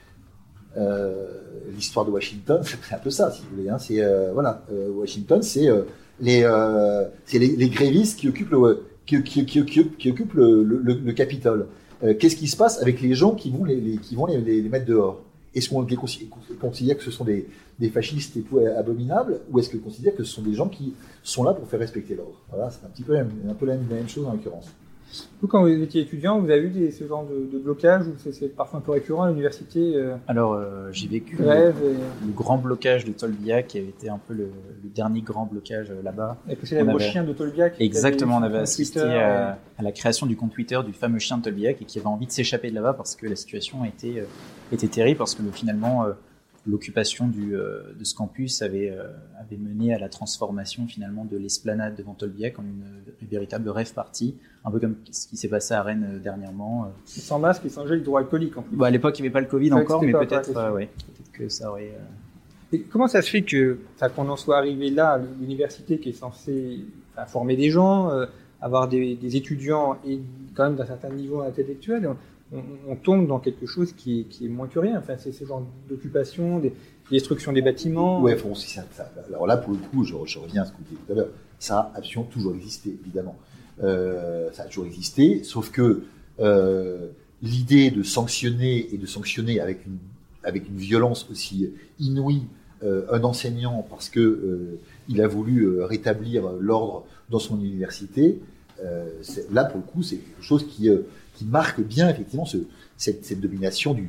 euh, l'histoire de Washington, c'est un peu ça, si vous voulez. Hein. C'est euh, voilà, euh, Washington, c'est euh, les, euh, les, les grévistes qui occupent le... Qui, qui, qui, qui, qui occupe le, le, le Capitole. Euh, qu'est-ce qui se passe avec les gens qui vont les, les, qui vont les, les, les mettre dehors? Est-ce qu'on les considère que ce sont des, des fascistes et tout abominables, ou est-ce qu'on considère que ce sont des gens qui sont là pour faire respecter l'ordre? Voilà, c'est un petit peu, un peu la, la même chose en l'occurrence. Vous, quand vous étiez étudiant, vous avez eu des, ce genre de, de blocage, ou c'est parfois un peu récurrent à l'université euh, Alors, euh, j'ai vécu le, et... le grand blocage de Tolbiac, qui avait été un peu le, le dernier grand blocage euh, là-bas. Et que c'est le avait... chien de Tolbiac. Exactement, on avait assisté Twitter, à, euh... à la création du compte Twitter du fameux chien de Tolbiac, et qui avait envie de s'échapper de là-bas parce que la situation était, euh, était terrible, parce que finalement, euh, l'occupation du, euh, de ce campus avait, euh, avait mené à la transformation finalement de l'esplanade devant Tolbiac en une, une véritable rave party, un peu comme ce qui s'est passé à Rennes euh, dernièrement. Euh. Sans masque et sans gel hydroalcoolique en plus. Bah, à l'époque, il n'y avait pas le Covid encore, mais peut-être euh, ouais, peut-être que ça aurait... Euh... Et comment ça se fait que, qu'on en soit arrivé là, à l'université qui est censée enfin, former des gens, euh, avoir des, des étudiants et quand même d'un certain niveau intellectuel, on, on tombe dans quelque chose qui est, qui est moins que rien. Enfin, c'est ce genre d'occupation, des destruction des bâtiments. Ouais, bon, ça, ça, alors là, pour le coup, je, je reviens à ce que vous disiez tout à l'heure. Ça a absolument toujours existé, évidemment. Euh, ça a toujours existé, sauf que euh, l'idée de sanctionner et de sanctionner avec une, avec une violence aussi inouïe euh, un enseignant parce que euh, il a voulu euh, rétablir l'ordre dans son université, euh, là, pour le coup, c'est quelque chose qui, euh, qui marque bien, effectivement, ce, cette, cette domination du,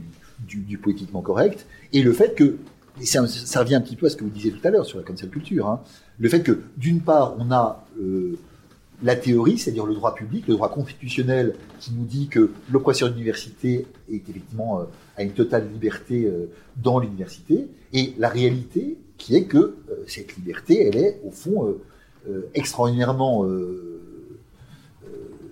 du, du politiquement correct, et le fait que, et ça, ça revient un petit peu à ce que vous disiez tout à l'heure sur la cancel culture, hein, le fait que d'une part on a euh, la théorie, c'est-à-dire le droit public, le droit constitutionnel qui nous dit que le professeur d'université est effectivement euh, a une totale liberté euh, dans l'université, et la réalité qui est que euh, cette liberté, elle est au fond euh, euh, extraordinairement euh, euh,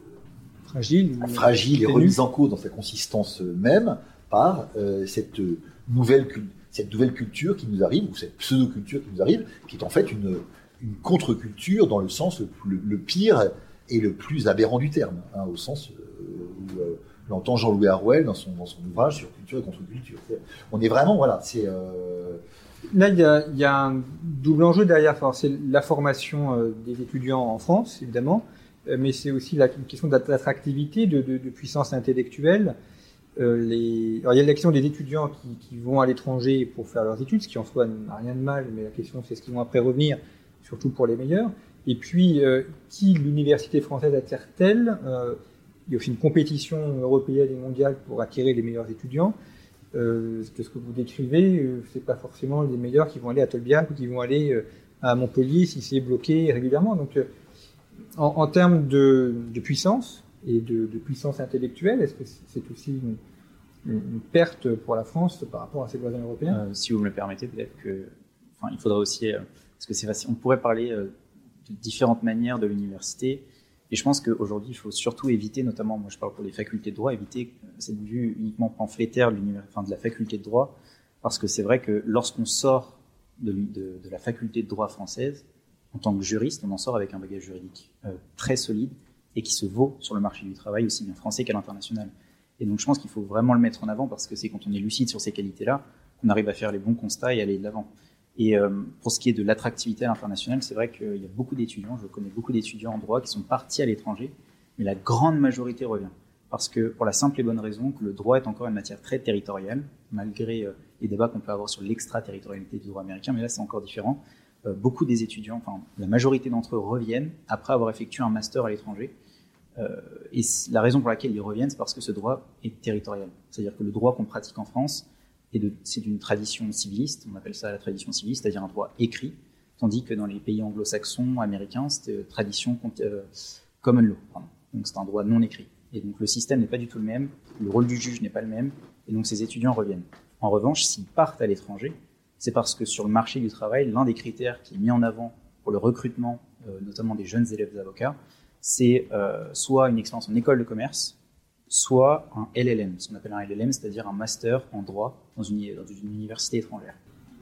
fragile, fragile et remise en cause dans sa consistance même par euh, cette nouvelle cette nouvelle culture qui nous arrive, ou cette pseudo-culture qui nous arrive, qui est en fait une une contre-culture dans le sens le, le, le pire et le plus aberrant du terme, hein, au sens euh, où euh, l'entend Jean-Louis Harouel dans son, dans son ouvrage sur culture et contre-culture. On est vraiment, voilà, c'est... Euh... Là, il y a, il y a un double enjeu derrière. Enfin, c'est la formation euh, des étudiants en France, évidemment, euh, mais c'est aussi la une question d'attractivité, de, de, de puissance intellectuelle. Euh, les... Alors, il y a la question des étudiants qui, qui vont à l'étranger pour faire leurs études, ce qui en soi n'a rien de mal, mais la question c'est ce qu'ils vont après revenir, surtout pour les meilleurs. Et puis, euh, qui l'université française attire-t-elle ? euh, Il y a aussi une compétition européenne et mondiale pour attirer les meilleurs étudiants. Euh, ce que vous décrivez, euh, c'est pas forcément les meilleurs qui vont aller à Tolbiac ou qui vont aller euh, à Montpellier si c'est bloqué régulièrement. Donc, euh, en, en termes de, de puissance et de, de puissance intellectuelle, est-ce que c'est aussi une, une perte pour la France par rapport à ses voisins européens ? euh, Si vous me le permettez, peut-être que, enfin, il faudra aussi... Euh... Parce que c'est facile. On pourrait parler euh, de différentes manières de l'université. Et je pense qu'aujourd'hui, il faut surtout éviter, notamment, moi je parle pour les facultés de droit, éviter cette vue uniquement pamphlétaire de, enfin, de la faculté de droit. Parce que c'est vrai que lorsqu'on sort de, de, de la faculté de droit française, en tant que juriste, on en sort avec un bagage juridique euh, très solide et qui se vaut sur le marché du travail, aussi bien français qu'à l'international. Et donc je pense qu'il faut vraiment le mettre en avant parce que c'est quand on est lucide sur ces qualités-là qu'on arrive à faire les bons constats et aller de l'avant. Et euh, pour ce qui est de l'attractivité à l'international, c'est vrai qu'il y a beaucoup d'étudiants, je connais beaucoup d'étudiants en droit qui sont partis à l'étranger, mais la grande majorité revient. Parce que, pour la simple et bonne raison que le droit est encore une matière très territoriale, malgré euh, les débats qu'on peut avoir sur l'extraterritorialité du droit américain, mais là c'est encore différent. Euh, beaucoup des étudiants, enfin la majorité d'entre eux reviennent après avoir effectué un master à l'étranger. Euh, et la raison pour laquelle ils reviennent, c'est parce que ce droit est territorial. C'est-à-dire que le droit qu'on pratique en France, et de, c'est d'une tradition civiliste, on appelle ça la tradition civiliste, c'est-à-dire un droit écrit, tandis que dans les pays anglo-saxons, américains, c'était tradition euh, common law, pardon. Donc c'est un droit non écrit. Et donc le système n'est pas du tout le même, le rôle du juge n'est pas le même, et donc ces étudiants reviennent. En revanche, s'ils partent à l'étranger, c'est parce que sur le marché du travail, l'un des critères qui est mis en avant pour le recrutement, euh, notamment des jeunes élèves d'avocats, c'est euh, soit une expérience en école de commerce, soit un L L M, ce qu'on appelle un L L M, c'est-à-dire un master en droit dans une, dans une université étrangère.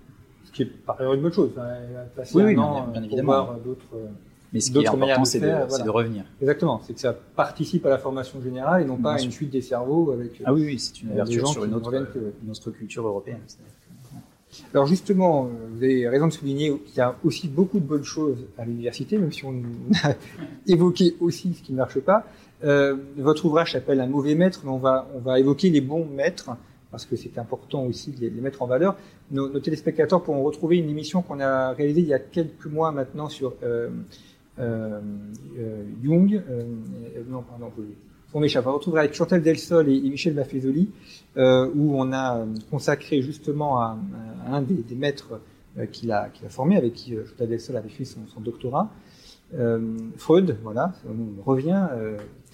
Ce qui est par ailleurs une bonne chose. Hein, passer oui, un oui, an bien, bien pour évidemment. voir d'autres. Mais ce qui est important, c'est de, faire, voilà. c'est de revenir. Exactement, c'est que ça participe à la formation générale et non pas à une fuite des cerveaux avec. Ah oui, oui, c'est une ouverture sur une autre, que... une autre culture européenne. Alors justement, vous avez raison de souligner qu'il y a aussi beaucoup de bonnes choses à l'université, même si on a évoqué aussi ce qui ne marche pas. Euh, votre ouvrage s'appelle Un mauvais maître, mais on va, on va évoquer les bons maîtres, parce que c'est important aussi de les, les mettre en valeur. Nos, nos téléspectateurs pourront retrouver une émission qu'on a réalisée il y a quelques mois maintenant sur euh, euh, euh, Jung. Euh, non, pardon, on m'échappe. On retrouvera avec Chantal Delsol et, et Michel Maffezoli, euh, où on a consacré justement à, à un des, des maîtres euh, qu'il a, qu'il a formé, avec qui euh, Chantal Delsol avait fait son, son doctorat. Euh, Freud, voilà, on revient. Euh,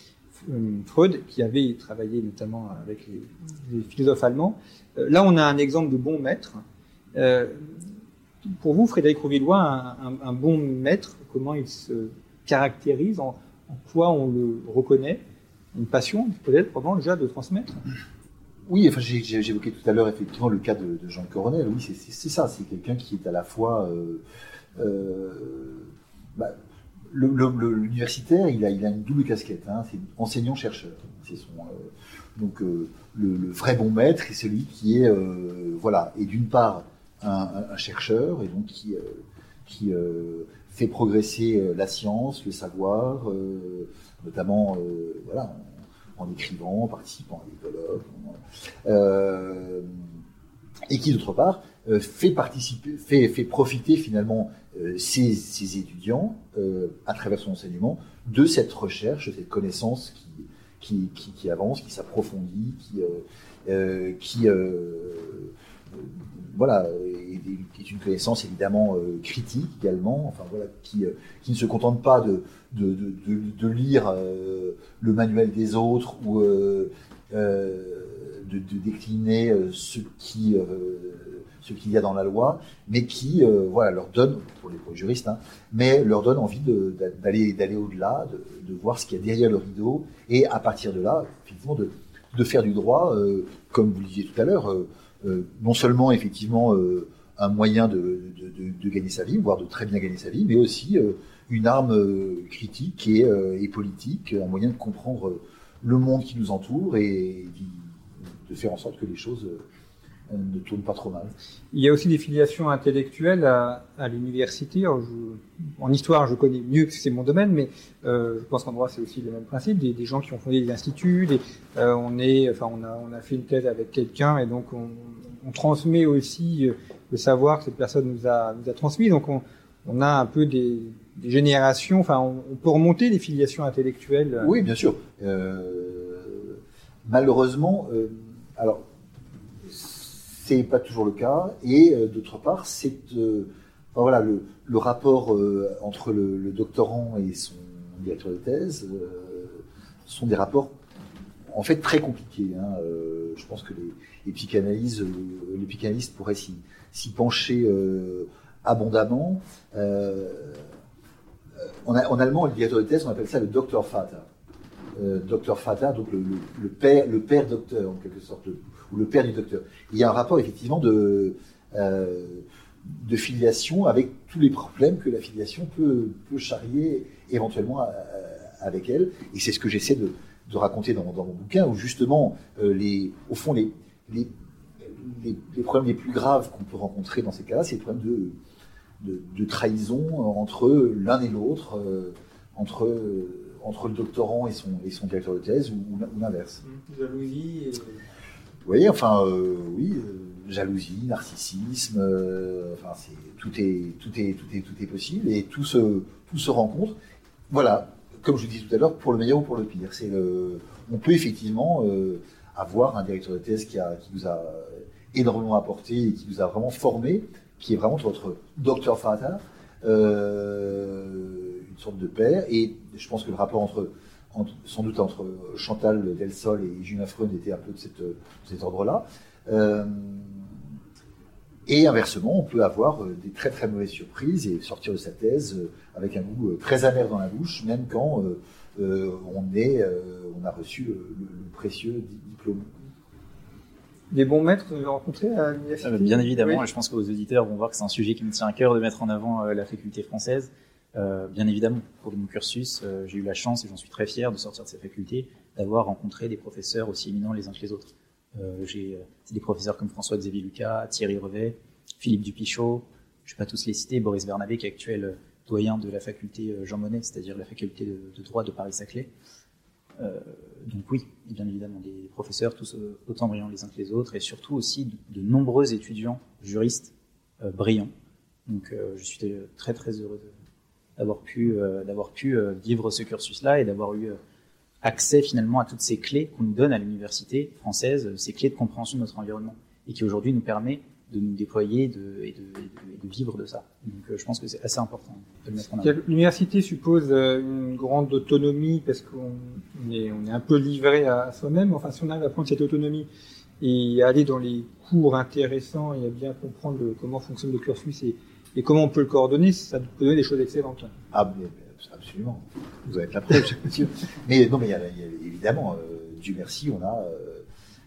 Freud, qui avait travaillé notamment avec les, les philosophes allemands. Euh, là, on a un exemple de bon maître. Euh, pour vous, Frédéric Rouvillois, un, un, un bon maître, comment il se caractérise, en, en quoi on le reconnaît? Une passion, peut-être, probablement, déjà, de transmettre? Oui, enfin, j'ai, j'ai évoqué tout à l'heure, effectivement, le cas de, de Jean Coronel. Oui, c'est, c'est, c'est ça. C'est quelqu'un qui est à la fois... Euh, euh, bah, Le, le, le, l'universitaire, il a, il a une double casquette, hein, c'est enseignant-chercheur. C'est son, euh, donc euh, le, le vrai bon maître est celui qui est, euh, voilà, et d'une part un, un, un chercheur et donc qui, euh, qui euh, fait progresser la science, le savoir, euh, notamment, euh, voilà, en, en écrivant, en participant à des colloques, euh, et qui d'autre part euh, fait participer, fait, fait profiter finalement euh, ses, ses étudiants euh, à travers son enseignement de cette recherche, de cette connaissance qui, qui, qui, qui avance, qui s'approfondit, qui, euh, euh, qui euh, voilà, est, est une connaissance évidemment euh, critique également, enfin voilà, qui, euh, qui ne se contente pas de, de, de, de, de lire euh, le manuel des autres ou euh, euh, de, de décliner euh, ce qui euh, ce qu'il y a dans la loi, mais qui euh, voilà, leur donne, pour les, pour les juristes, hein, mais leur donne envie de, d'aller, d'aller au-delà, de, de voir ce qu'il y a derrière le rideau, et à partir de là, effectivement, de, de faire du droit, euh, comme vous le disiez tout à l'heure, euh, euh, non seulement effectivement euh, un moyen de, de, de, de gagner sa vie, voire de très bien gagner sa vie, mais aussi euh, une arme euh, critique et, euh, et politique, un moyen de comprendre le monde qui nous entoure et de faire en sorte que les choses euh, ne tourne pas trop mal. Il y a aussi des filiations intellectuelles à, à l'université. Alors je, en histoire, je connais mieux parce que c'est mon domaine, mais euh, je pense qu'en droit, c'est aussi le même principe. Des, des gens qui ont fondé des instituts, des, euh, on est, enfin, on a, on a fait une thèse avec quelqu'un et donc on, on transmet aussi le savoir que cette personne nous a, nous a transmis. Donc on, on a un peu des, des générations. Enfin, on, on peut remonter les filiations intellectuelles. Oui, bien sûr. Euh, malheureusement, euh, alors. C'est pas toujours le cas, et euh, d'autre part, c'est euh, enfin, voilà, le, le rapport euh, entre le, le doctorant et son directeur de thèse euh, sont des rapports en fait très compliqués. Hein. Euh, je pense que les, les psychanalyses, euh, les psychanalystes pourraient s'y, s'y pencher euh, abondamment. Euh, en, en allemand, le directeur de thèse, on appelle ça le Doktorvater. Euh, Doktorvater, donc le, le, le père, le père docteur en quelque sorte. Le, ou le père du docteur. Il y a un rapport effectivement de, euh, de filiation avec tous les problèmes que la filiation peut, peut charrier éventuellement à, à, avec elle. Et c'est ce que j'essaie de, de raconter dans, dans mon bouquin, où justement, euh, les, au fond, les, les, les, les problèmes les plus graves qu'on peut rencontrer dans ces cas-là, c'est les problèmes de, de, de trahison entre l'un et l'autre, euh, entre, entre le doctorant et son, et son directeur de thèse, ou, ou l'inverse. Jalousie et... Vous voyez, enfin, euh, oui, euh, jalousie, narcissisme, euh, enfin, c'est, tout est, tout est, tout est, tout est possible et tout se, tout se rencontre. Voilà, comme je vous disais tout à l'heure, pour le meilleur ou pour le pire. C'est le, on peut effectivement euh, avoir un directeur de thèse qui a, qui nous a énormément apporté et qui nous a vraiment formé, qui est vraiment votre Doktorvater, euh, une sorte de père. Et je pense que le rapport entre sans doute entre Chantal Delsol et Julien Freund était un peu de, cette, de cet ordre-là. Euh, et inversement, on peut avoir des très très mauvaises surprises et sortir de sa thèse avec un goût très amer dans la bouche, même quand euh, euh, on, est, euh, on a reçu le, le, le précieux diplôme. Des bons maîtres que vous avez rencontrés à l'université ? Bien évidemment, oui. Et je pense que vos auditeurs vont voir que c'est un sujet qui me tient à cœur de mettre en avant euh, la faculté française. Euh, bien évidemment, pour mon cursus, euh, j'ai eu la chance, et j'en suis très fier, de sortir de cette faculté, d'avoir rencontré des professeurs aussi éminents les uns que les autres. Euh, j'ai euh, des professeurs comme François-Xavier Lucas, Thierry Revet, Philippe Dupichot, je ne vais pas tous les citer, Boris Bernabé, qui est actuel doyen de la faculté Jean Monnet, c'est-à-dire la faculté de, de droit de Paris-Saclay. Euh, donc oui, bien évidemment, des professeurs tous autant brillants les uns que les autres, et surtout aussi de, de nombreux étudiants juristes euh, brillants. Donc euh, je suis très très heureux de d'avoir pu, euh, d'avoir pu euh, vivre ce cursus-là et d'avoir eu euh, accès finalement à toutes ces clés qu'on nous donne à l'université française, ces clés de compréhension de notre environnement, et qui aujourd'hui nous permet de nous déployer de, et, de, et, de, et de vivre de ça. Donc euh, je pense que c'est assez important de le mettre en avant. L'université suppose euh, une grande autonomie parce qu'on on est, on est un peu livré à soi-même. Enfin, si on arrive à prendre cette autonomie et aller dans les cours intéressants et à bien comprendre le, comment fonctionne le cursus et Et comment on peut le coordonner, ça peut donner des choses excellentes. Ah, mais, absolument. Vous avez la preuve, je suis sûr. Mais non, mais il y a, il y a, évidemment, euh, Dieu merci, on a. Euh,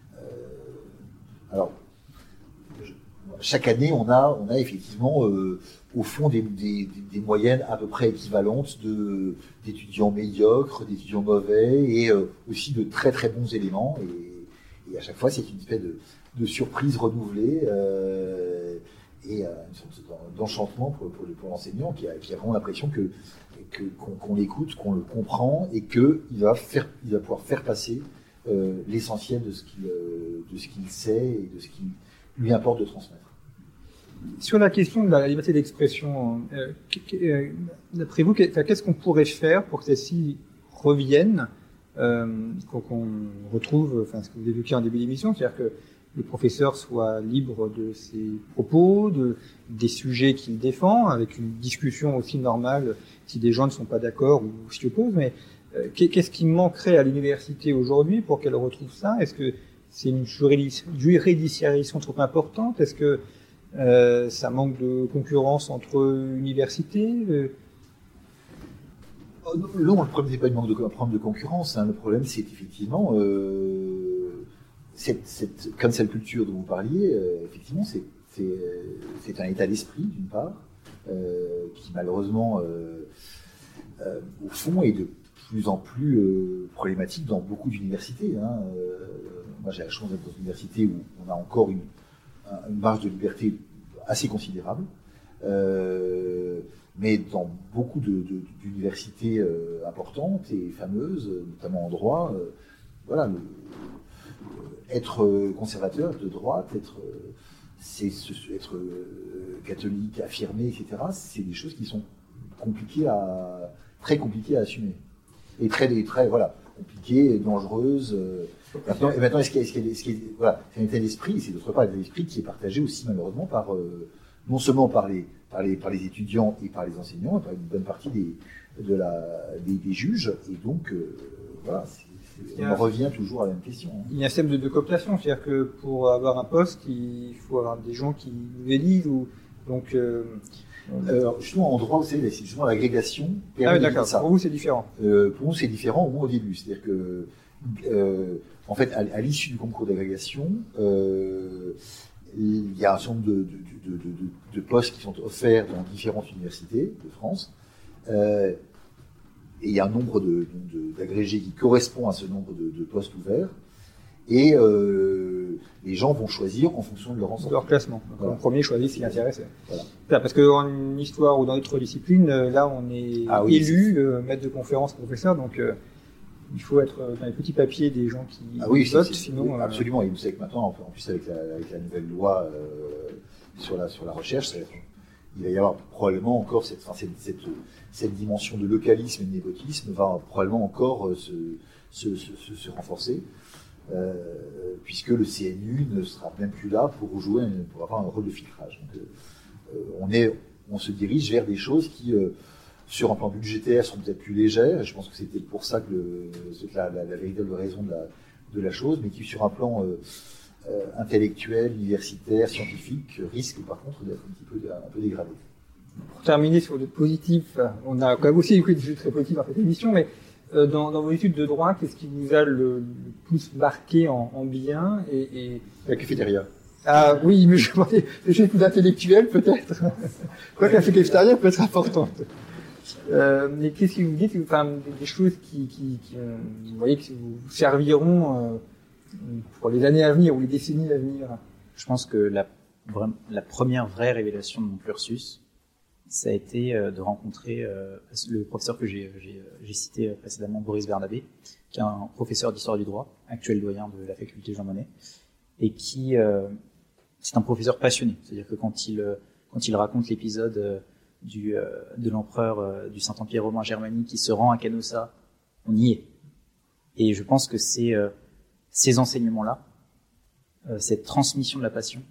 euh, alors, je, chaque année, on a, on a effectivement, euh, au fond, des, des, des moyennes à peu près équivalentes de d'étudiants médiocres, d'étudiants mauvais, et euh, aussi de très très bons éléments. Et, et à chaque fois, c'est une espèce de, de surprise renouvelée. Euh, et euh, une sorte d'enchantement pour, pour, pour l'enseignant qui a, qui a vraiment l'impression que, que, qu'on, qu'on l'écoute, qu'on le comprend et qu'il va, faire, il va pouvoir faire passer euh, l'essentiel de ce, qu'il, euh, de ce qu'il sait et de ce qui lui importe de transmettre. Sur la question de la liberté d'expression, euh, d'après vous, qu'est-ce qu'on pourrait faire pour que celle-ci revienne euh, qu'on, qu'on retrouve, enfin ce que vous évoquiez en début d'émission, c'est-à-dire que le professeur soit libre de ses propos, de, des sujets qu'il défend, avec une discussion aussi normale si des gens ne sont pas d'accord ou s'y opposent. Mais euh, qu'est-ce qui manquerait à l'université aujourd'hui pour qu'elle retrouve ça? Est-ce que c'est une juridictiarisation trop importante? Est-ce que euh, ça manque de concurrence entre universités? euh... oh, non, le problème n'est pas une manque de, un problème de concurrence. Hein. Le problème, c'est effectivement... Euh... Cette, cette cancel culture dont vous parliez, euh, effectivement, c'est, c'est, c'est un état d'esprit, d'une part, euh, qui malheureusement, euh, euh, au fond, est de plus en plus euh, problématique dans beaucoup d'universités. Hein. Euh, moi, j'ai la chance d'être dans une université où on a encore une, une marge de liberté assez considérable, euh, mais dans beaucoup de, de, d'universités euh, importantes et fameuses, notamment en droit, euh, voilà, le, être conservateur, de droite, être, c'est, être catholique, affirmé, et cetera, c'est des choses qui sont compliquées à, très compliquées à assumer. Et très, très voilà, compliquées, dangereuses. Maintenant, et maintenant, est-ce qu'il y a, est-ce qu'il y a, est-ce qu'il y a, voilà, c'est un état d'esprit, et c'est d'autre part un état d'esprit qui est partagé aussi malheureusement par, euh, non seulement par les, par les, par les étudiants et par les enseignants, mais par une bonne partie des, de la, des, des juges, et donc, euh, voilà, c'est, on en revient toujours à la même question. Il y a un système de, de cooptation, c'est-à-dire que pour avoir un poste, il faut avoir des gens qui nous élisent. Ou, donc, euh, euh, justement, en droit, vous savez, c'est justement l'agrégation. Ah oui, d'accord. Ça. Pour vous, c'est différent. Euh, pour nous, c'est différent, au moins au début. C'est-à-dire que, euh, en fait, à, à l'issue du concours d'agrégation, euh, il y a un certain nombre de, de, de, de, de, de postes qui sont offerts dans différentes universités de France. Euh, Et il y a un nombre de, de, d'agrégés qui correspond à ce nombre de, de postes ouverts. Et euh, les gens vont choisir en fonction de leur ensemble. De leur classement. Voilà. Le premier choisit s'il est intéressé. Voilà. Parce qu'en histoire ou dans d'autres disciplines, là, on est ah, oui, élu, euh, maître de conférence, professeur. Donc, euh, il faut être dans les petits papiers des gens qui ah, oui, votent. C'est, c'est, sinon, oui, absolument. Euh... Et vous savez que maintenant, en plus, avec la, avec la nouvelle loi euh, sur, la, sur la recherche, ça va être, il va y avoir probablement encore cette, enfin, cette, cette, cette dimension de localisme et de népotisme va probablement encore se, se, se, se renforcer, euh, puisque le C N U ne sera même plus là pour jouer, pour avoir un rôle de filtrage. Donc, euh, on, est, on se dirige vers des choses qui, euh, sur un plan budgétaire, sont peut-être plus légères, et je pense que c'était pour ça que le, c'est la, la, la véritable raison de la, de la chose, mais qui, sur un plan euh, Euh, intellectuel, universitaire, scientifique, risque par contre d'être un petit peu, un peu dégradé. Pour terminer sur le positif, on a quand même aussi écouté des choses très positives dans cette émission, mais euh, dans, dans vos études de droit, qu'est-ce qui vous a le, le plus marqué en, en bien et, et... La cafétéria. Ah oui, mais je demandais des choses plus intellectuelles peut-être. Quoique la cafétéria peut être importante. Euh, mais qu'est-ce que vous dites, enfin, des, des choses qui, qui, qui euh, vous voyez, qui vous serviront euh, pour les années à venir ou les décennies à venir? Je pense que la, la première vraie révélation de mon cursus, ça a été de rencontrer euh, le professeur que j'ai, j'ai, j'ai cité précédemment, Boris Bernabé, qui est un professeur d'histoire du droit, actuel doyen de la faculté Jean Monnet, et qui, euh, c'est un professeur passionné. C'est-à-dire que quand il, quand il raconte l'épisode euh, du, euh, de l'empereur euh, du Saint-Empire romain germanique qui se rend à Canossa, on y est. Et je pense que c'est euh, ces enseignements-là, euh, cette transmission de la passion,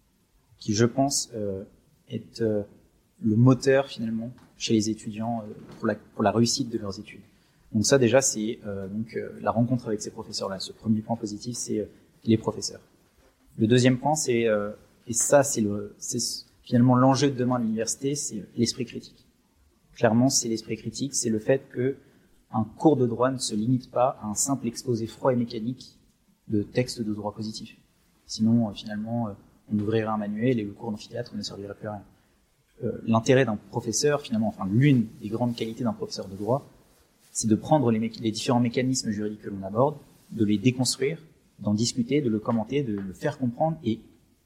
qui, je pense, euh, est euh, le moteur, finalement, chez les étudiants euh, pour, la, pour la réussite de leurs études. Donc ça, déjà, c'est euh, donc euh, la rencontre avec ces professeurs-là. Ce premier point positif, c'est euh, les professeurs. Le deuxième point, c'est, euh, et ça, c'est, le, c'est finalement l'enjeu de demain de l'université, c'est l'esprit critique. Clairement, c'est l'esprit critique, c'est le fait que un cours de droit ne se limite pas à un simple exposé froid et mécanique de textes de droit positif. Sinon, euh, finalement, euh, on ouvrirait un manuel et le cours d'amphithéâtre ne servirait plus à rien. Euh, l'intérêt d'un professeur, finalement, enfin l'une des grandes qualités d'un professeur de droit, c'est de prendre les, mé- les différents mécanismes juridiques que l'on aborde, de les déconstruire, d'en discuter, de le commenter, de le faire comprendre et,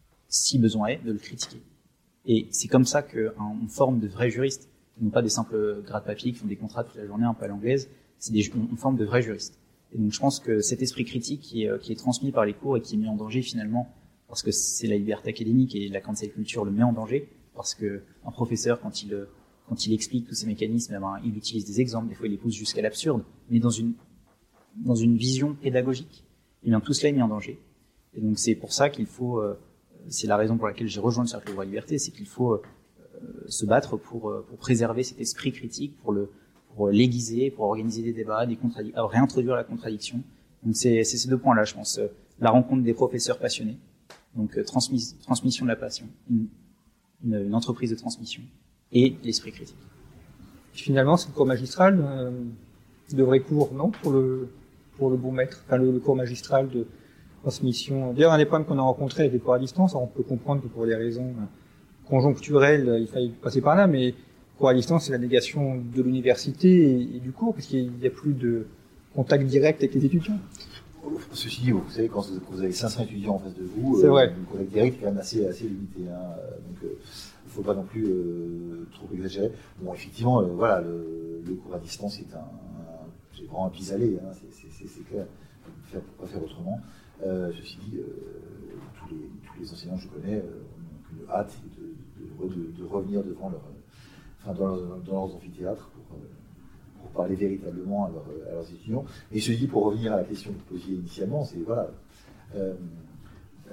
si besoin est, de le critiquer. Et c'est comme ça qu'on forme de vrais juristes, non pas des simples gras de papier qui font des contrats toute la journée un peu à l'anglaise, c'est des, on forme de vrais juristes. Et donc je pense que cet esprit critique qui est, qui est transmis par les cours et qui est mis en danger finalement, parce que c'est la liberté académique et la cancel culture le met en danger, parce que un professeur, quand il, quand il explique tous ces mécanismes, eh ben, il utilise des exemples, des fois il les pousse jusqu'à l'absurde, mais dans une, dans une vision pédagogique, et bien tout cela est mis en danger. Et donc c'est pour ça qu'il faut, euh, c'est la raison pour laquelle j'ai rejoint le Cercle Droit et Liberté, c'est qu'il faut euh, se battre pour, euh, pour préserver cet esprit critique, pour le pour l'aiguiser, pour organiser des débats, des contradic- réintroduire la contradiction. Donc c'est, c'est ces deux points-là, je pense. Euh, la rencontre des professeurs passionnés, donc euh, transmis, transmission de la passion, une, une, une entreprise de transmission, et l'esprit critique. Finalement, c'est le cours magistral, euh, de vrai cours, non, pour le pour le bon maître, enfin le, le cours magistral de transmission. D'ailleurs, un des problèmes qu'on a rencontrés avec les cours à distance, on peut comprendre que pour des raisons conjoncturelles, il fallait passer par là, mais cours à distance, c'est la négation de l'université et, et du cours, puisqu'il n'y a plus de contact direct avec les étudiants. Ceci dit, vous savez, quand vous avez cinq cents étudiants en face de vous, c'est euh, vrai. le contact direct est quand même assez, assez limité. Hein. Donc, il euh, ne faut pas non plus euh, trop exagérer. Bon, effectivement, euh, voilà, le, le cours à distance est un, un c'est vraiment un pis-aller, hein, c'est, c'est, c'est, c'est clair. On ne peut pas faire autrement. Euh, ceci dit, euh, tous, les, tous les enseignants que je connais euh, ont une hâte de, de, de, de revenir devant leur, enfin, dans, leur, dans leurs amphithéâtres pour, euh, pour parler véritablement à, leur, à leurs étudiants. Et je dis, pour revenir à la question que vous posiez initialement, c'est voilà, euh, euh,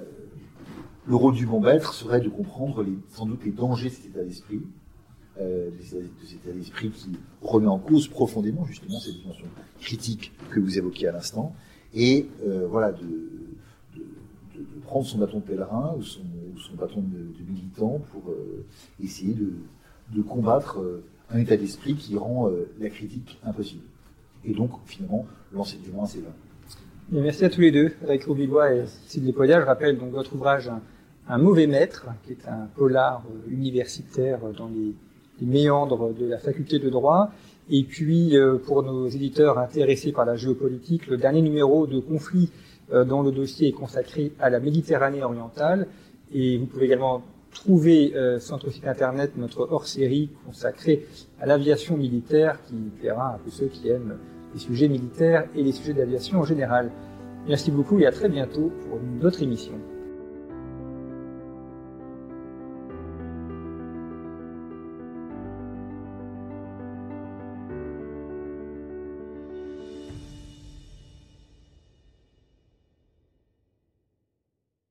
le rôle du bon maître serait de comprendre les, sans doute les dangers de cet état d'esprit, euh, de cet état d'esprit qui remet en cause profondément justement cette dimension critique que vous évoquiez à l'instant, et euh, voilà, de, de, de, de prendre son bâton de pèlerin ou son, ou son bâton de, de militant pour euh, essayer de, de combattre euh, un état d'esprit qui rend euh, la critique impossible. Et donc, finalement, l'enseignement assez vain. Et merci à tous les deux, Frédéric Rouvillois et Cécile Despodia. Je rappelle donc votre ouvrage un, un mauvais maître, qui est un polar euh, universitaire dans les, les méandres de la faculté de droit. Et puis, euh, pour nos éditeurs intéressés par la géopolitique, le dernier numéro de Conflit euh, dont le dossier est consacré à la Méditerranée orientale. Et vous pouvez également trouver euh, sur notre site internet notre hors-série consacrée à l'aviation militaire, qui plaira à tous ceux qui aiment les sujets militaires et les sujets d'aviation en général. Merci beaucoup et à très bientôt pour une autre émission.